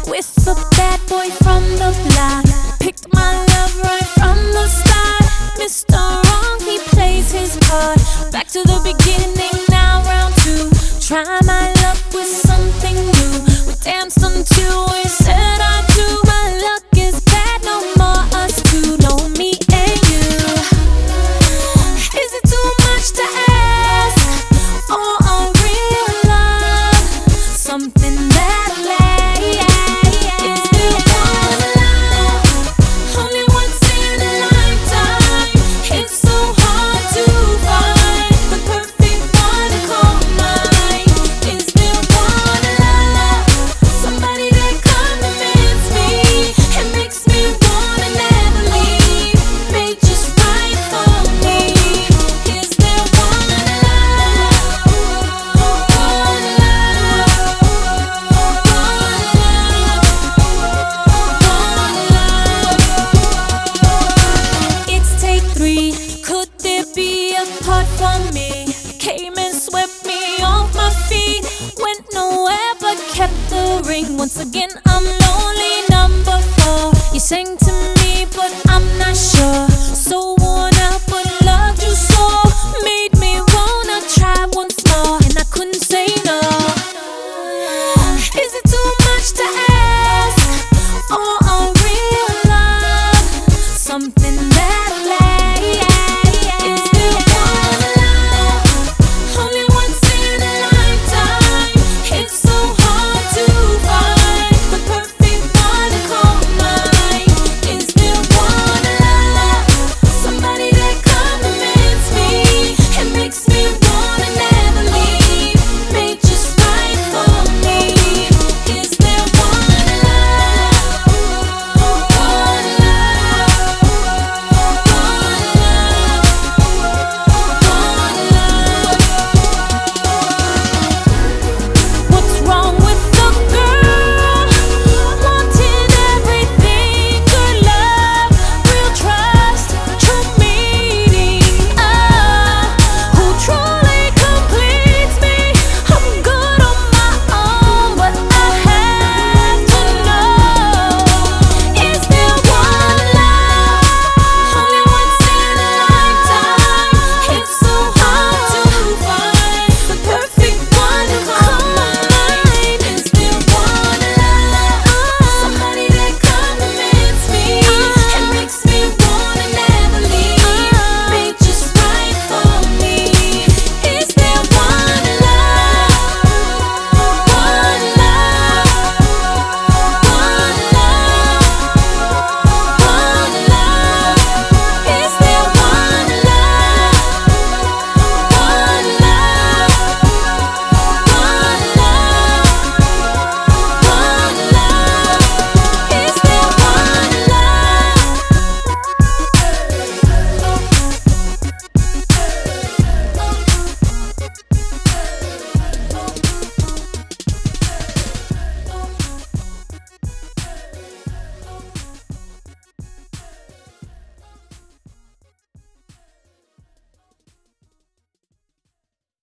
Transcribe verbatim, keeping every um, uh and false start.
with a bad boy from the block. Picked my love right from the start. Mister Wrong, he plays his part. Back to the beginning, now round two. Try my luck with something new. We danced until we said I do. My luck is bad, no more us two, no me and you. Is it too much to ask for a real love? Something that'll last. Is there one love? Only once in a lifetime. It's so hard to find the perfect one to call mine. Is there one love? Somebody that compliments me and makes me wanna never leave. Made just right for me. Is there one love? One love. It's take three. Could there be a part for me? Came and swept me off my feet. Went nowhere but kept the ring. Once again, I'm lonely, number four. You sang to me, but I'm not sure. So worn